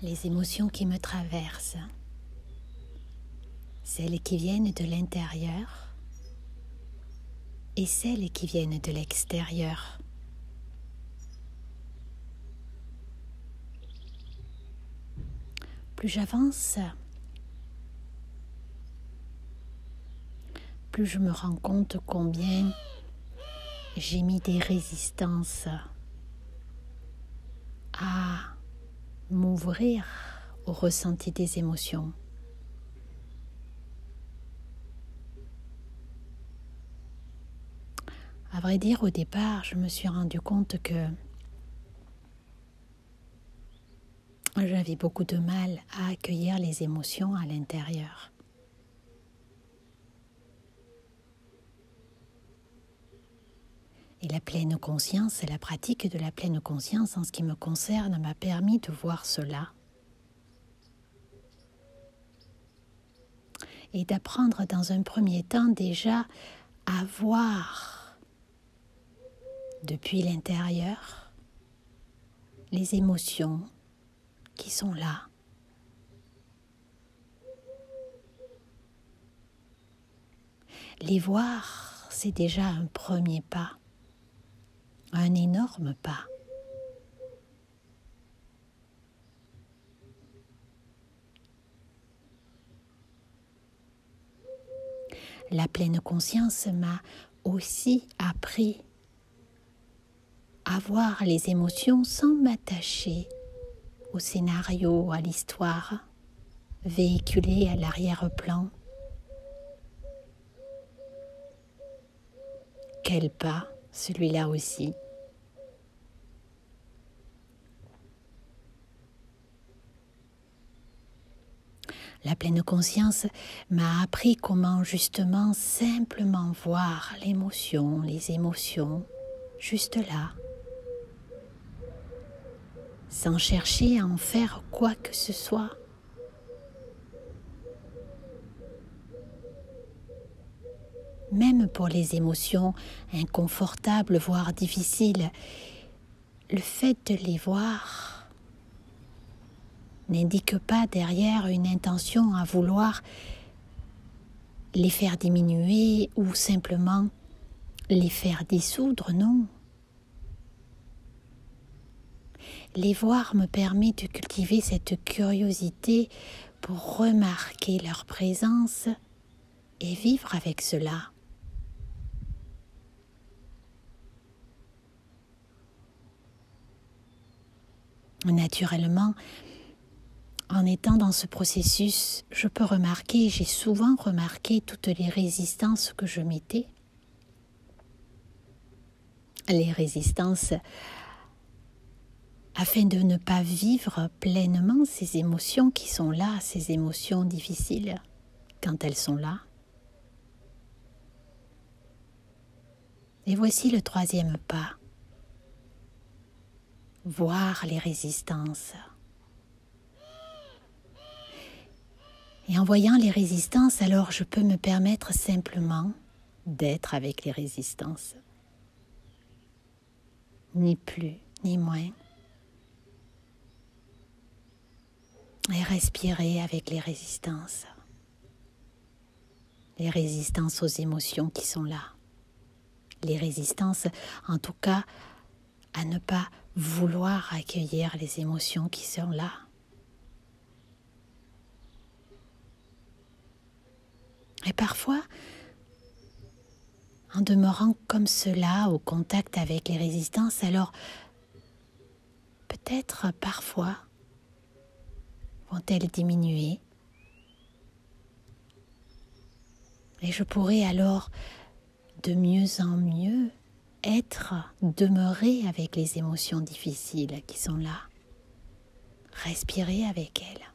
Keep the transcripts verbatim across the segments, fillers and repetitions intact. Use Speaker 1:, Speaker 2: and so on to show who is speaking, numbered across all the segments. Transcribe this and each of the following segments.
Speaker 1: les émotions qui me traversent, celles qui viennent de l'intérieur et celles qui viennent de l'extérieur. Plus j'avance, plus je me rends compte combien j'ai mis des résistances à m'ouvrir au ressenti des émotions. À vrai dire, au départ, je me suis rendu compte que j'avais beaucoup de mal à accueillir les émotions à l'intérieur. Et la pleine conscience, la pratique de la pleine conscience en ce qui me concerne m'a permis de voir cela et d'apprendre dans un premier temps déjà à voir depuis l'intérieur les émotions qui sont là. Les voir, c'est déjà un premier pas. Un énorme pas. La pleine conscience m'a aussi appris à voir les émotions sans m'attacher au scénario, à l'histoire, véhiculée à l'arrière-plan. Quel pas, celui-là aussi. La pleine conscience m'a appris comment justement simplement voir l'émotion, les émotions, juste là, sans chercher à en faire quoi que ce soit. Même pour les émotions inconfortables, voire difficiles, le fait de les voir n'indique pas derrière une intention à vouloir les faire diminuer ou simplement les faire dissoudre, non. Les voir me permet de cultiver cette curiosité pour remarquer leur présence et vivre avec cela. Naturellement, en étant dans ce processus, je peux remarquer, j'ai souvent remarqué toutes les résistances que je mettais. Les résistances afin de ne pas vivre pleinement ces émotions qui sont là, ces émotions difficiles, quand elles sont là. Et voici le troisième pas. Voir les résistances. Et en voyant les résistances, alors je peux me permettre simplement d'être avec les résistances. Ni plus, ni moins. Et respirer avec les résistances. Les résistances aux émotions qui sont là. Les résistances, en tout cas, à ne pas vouloir accueillir les émotions qui sont là. Et parfois, en demeurant comme cela, au contact avec les résistances, alors peut-être parfois vont-elles diminuer. Et je pourrai alors de mieux en mieux être, demeurer avec les émotions difficiles qui sont là. Respirer avec elles.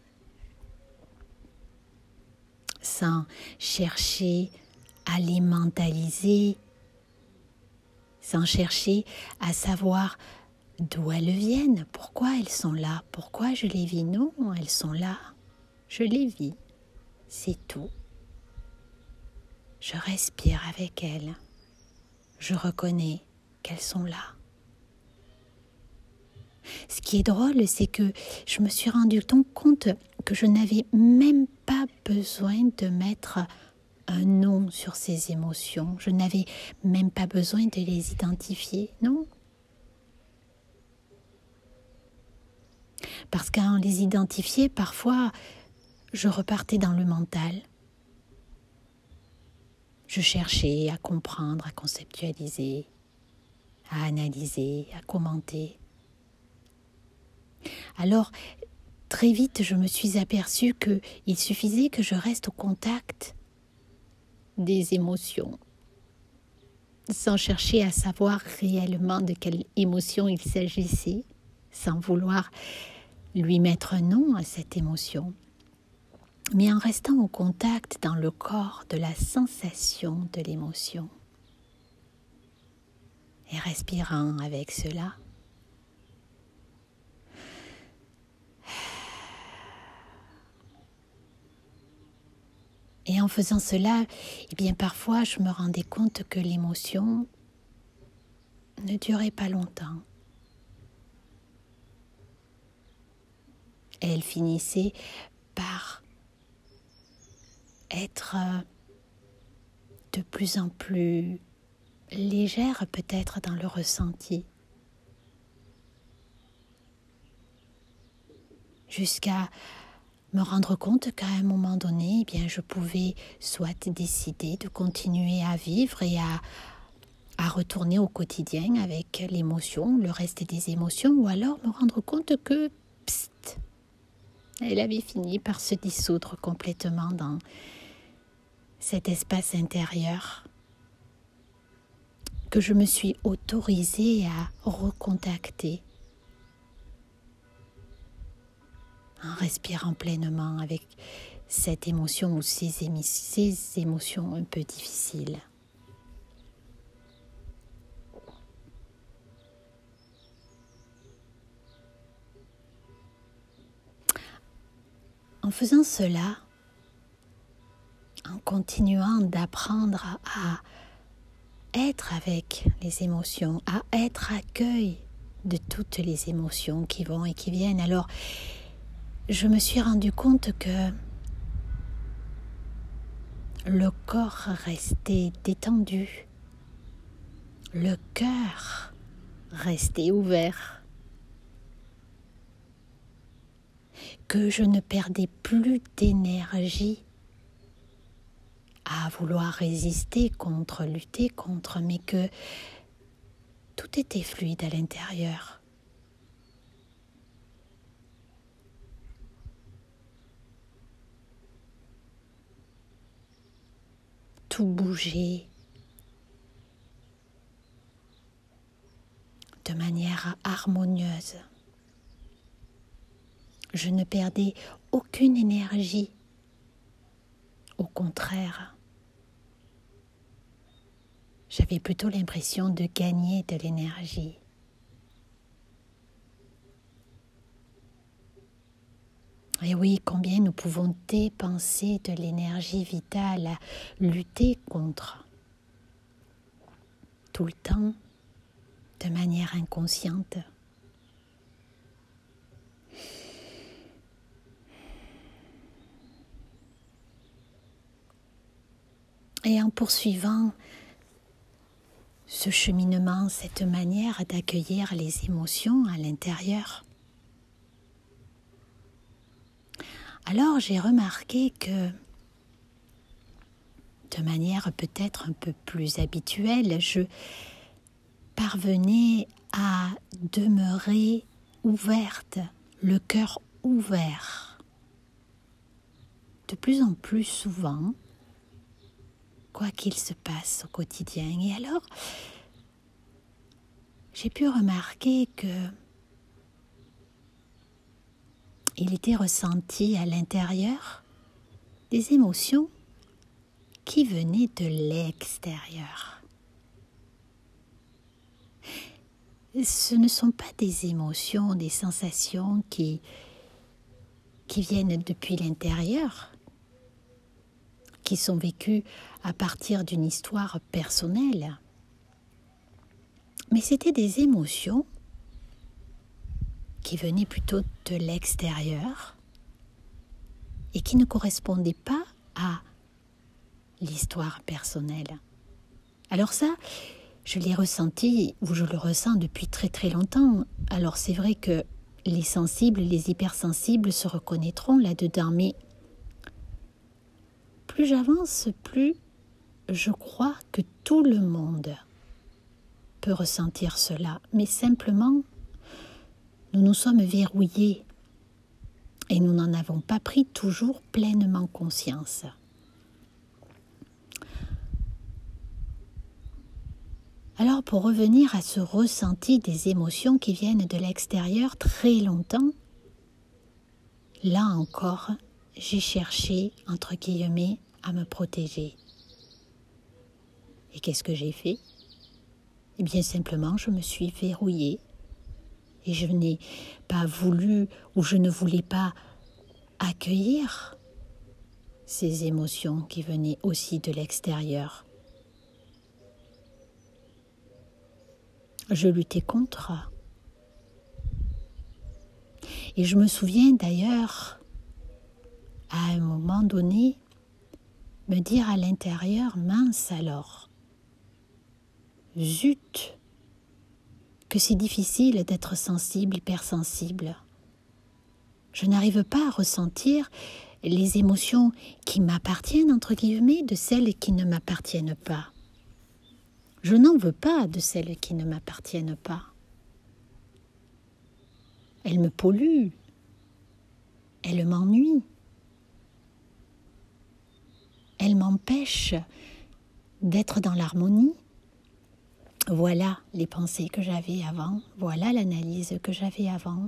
Speaker 1: Sans chercher à les mentaliser, sans chercher à savoir d'où elles viennent, pourquoi elles sont là, pourquoi je les vis. Non, elles sont là, je les vis, c'est tout. Je respire avec elles, je reconnais qu'elles sont là. Ce qui est drôle, c'est que je me suis rendu compte que je n'avais même pas besoin de mettre un nom sur ces émotions. Je n'avais même pas besoin de les identifier, non? Parce qu'en les identifiant, parfois, je repartais dans le mental. Je cherchais à comprendre, à conceptualiser, à analyser, à commenter. Alors, très vite, je me suis aperçue qu'il suffisait que je reste au contact des émotions, sans chercher à savoir réellement de quelle émotion il s'agissait, sans vouloir lui mettre un nom à cette émotion, mais en restant au contact dans le corps de la sensation de l'émotion et respirant avec cela. Et en faisant cela, eh bien parfois je me rendais compte que l'émotion ne durait pas longtemps. Elle finissait par être de plus en plus légère peut-être dans le ressenti, jusqu'à me rendre compte qu'à un moment donné, eh bien, je pouvais soit décider de continuer à vivre et à, à retourner au quotidien avec l'émotion, le reste des émotions, ou alors me rendre compte que, psst, elle avait fini par se dissoudre complètement dans cet espace intérieur que je me suis autorisée à recontacter en respirant pleinement avec cette émotion ou ces, émi- ces émotions un peu difficiles. En faisant cela, en continuant d'apprendre à être avec les émotions, à être accueil de toutes les émotions qui vont et qui viennent, alors je me suis rendu compte que le corps restait détendu, le cœur restait ouvert, que je ne perdais plus d'énergie à vouloir résister contre, lutter contre, mais que tout était fluide à l'intérieur. Tout bougeait de manière harmonieuse. Je ne perdais aucune énergie. Au contraire, j'avais plutôt l'impression de gagner de l'énergie. Et oui, combien nous pouvons dépenser de l'énergie vitale à lutter contre tout le temps, de manière inconsciente. Et en poursuivant ce cheminement, cette manière d'accueillir les émotions à l'intérieur, alors j'ai remarqué que, de manière peut-être un peu plus habituelle, je parvenais à demeurer ouverte, le cœur ouvert, de plus en plus souvent, quoi qu'il se passe au quotidien. Et alors, j'ai pu remarquer que il était ressenti à l'intérieur des émotions qui venaient de l'extérieur. Ce ne sont pas des émotions, des sensations qui, qui viennent depuis l'intérieur, qui sont vécues à partir d'une histoire personnelle. Mais c'était des émotions qui venaient plutôt de l'extérieur et qui ne correspondaient pas à l'histoire personnelle. Alors ça, je l'ai ressenti, ou je le ressens depuis très très longtemps. Alors c'est vrai que les sensibles, les hypersensibles se reconnaîtront là-dedans, mais plus j'avance, plus je crois que tout le monde peut ressentir cela, mais simplement, nous nous sommes verrouillés et nous n'en avons pas pris toujours pleinement conscience. Alors, pour revenir à ce ressenti des émotions qui viennent de l'extérieur très longtemps, là encore, j'ai cherché, entre guillemets, à me protéger. Et qu'est-ce que j'ai fait ? Eh bien, simplement, je me suis verrouillée et je n'ai pas voulu ou je ne voulais pas accueillir ces émotions qui venaient aussi de l'extérieur. Je luttais contre. Et je me souviens d'ailleurs, à un moment donné, me dire à l'intérieur, mince alors, zut, que c'est difficile d'être sensible, hypersensible. Je n'arrive pas à ressentir les émotions qui m'appartiennent, entre guillemets, de celles qui ne m'appartiennent pas. Je n'en veux pas de celles qui ne m'appartiennent pas. Elles me polluent. Elles m'ennuient. Elles m'empêchent d'être dans l'harmonie. Voilà les pensées que j'avais avant. Voilà l'analyse que j'avais avant.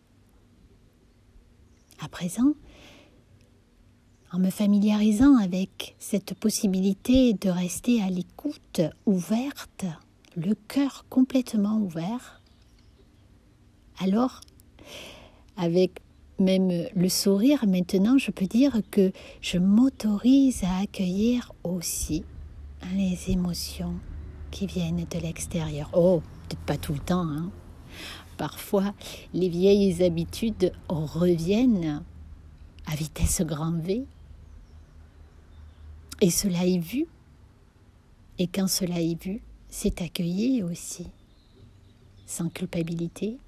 Speaker 1: À présent, en me familiarisant avec cette possibilité de rester à l'écoute ouverte, le cœur complètement ouvert, alors, avec même le sourire maintenant, je peux dire que je m'autorise à accueillir aussi les émotions qui viennent de l'extérieur. Oh, peut-être pas tout le temps, hein. Parfois, les vieilles habitudes reviennent à vitesse grand V. Et cela est vu. Et quand cela est vu, c'est accueilli aussi, sans culpabilité.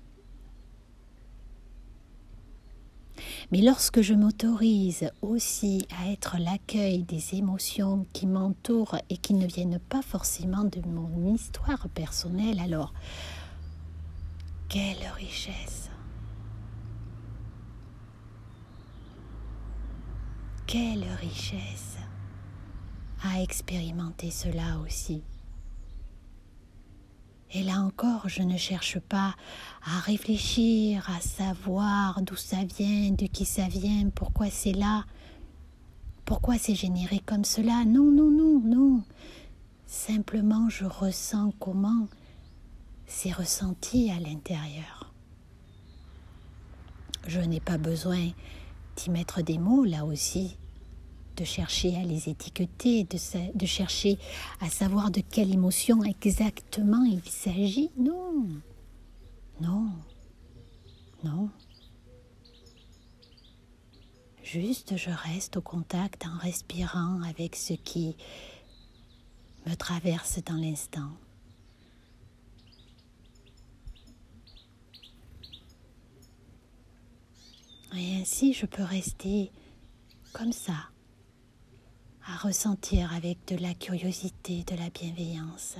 Speaker 1: Mais lorsque je m'autorise aussi à être l'accueil des émotions qui m'entourent et qui ne viennent pas forcément de mon histoire personnelle, alors, quelle richesse! Quelle richesse à expérimenter cela aussi. Et là encore, je ne cherche pas à réfléchir, à savoir d'où ça vient, de qui ça vient, pourquoi c'est là, pourquoi c'est généré comme cela. Non, non, non, non. Simplement, je ressens comment c'est ressenti à l'intérieur. Je n'ai pas besoin d'y mettre des mots là aussi, de chercher à les étiqueter, de, de chercher à savoir de quelle émotion exactement il s'agit. Non, non, non. Juste, je reste au contact en respirant avec ce qui me traverse dans l'instant. Et ainsi, je peux rester comme ça, à ressentir avec de la curiosité, de la bienveillance,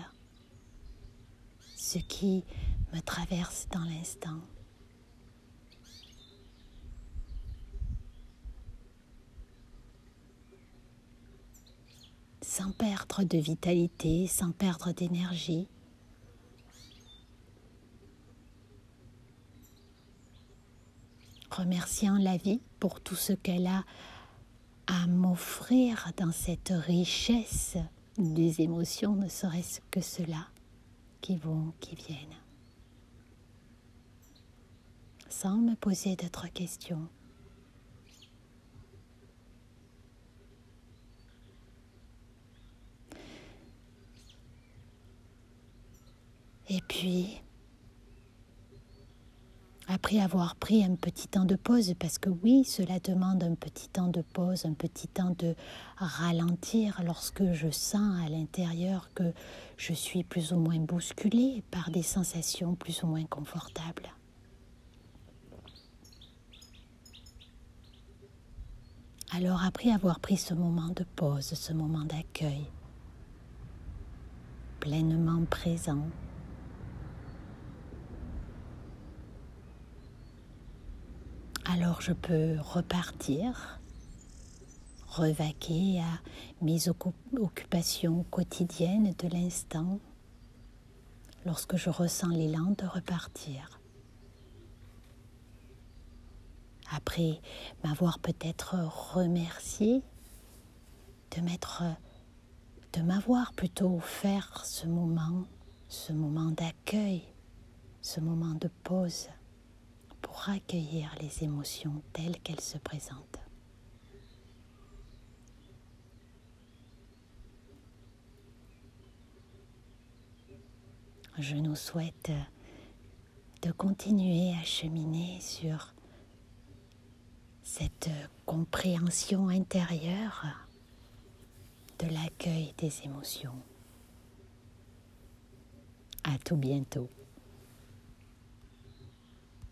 Speaker 1: ce qui me traverse dans l'instant. Sans perdre de vitalité, sans perdre d'énergie. Remerciant la vie pour tout ce qu'elle a à m'offrir dans cette richesse des émotions, ne serait-ce que cela, qui vont, qui viennent. Sans me poser d'autres questions. Et puis, à après avoir pris un petit temps de pause, parce que oui, cela demande un petit temps de pause, un petit temps de ralentir lorsque je sens à l'intérieur que je suis plus ou moins bousculée par des sensations plus ou moins confortables. Alors après avoir pris ce moment de pause, ce moment d'accueil, pleinement présent, alors je peux repartir, revaquer à mes occupations quotidiennes de l'instant, lorsque je ressens l'élan de repartir. Après m'avoir peut-être remercié, de m'être, de m'avoir plutôt offert ce moment, ce moment d'accueil, ce moment de pause, pour accueillir les émotions telles qu'elles se présentent. Je nous souhaite de continuer à cheminer sur cette compréhension intérieure de l'accueil des émotions. À tout bientôt.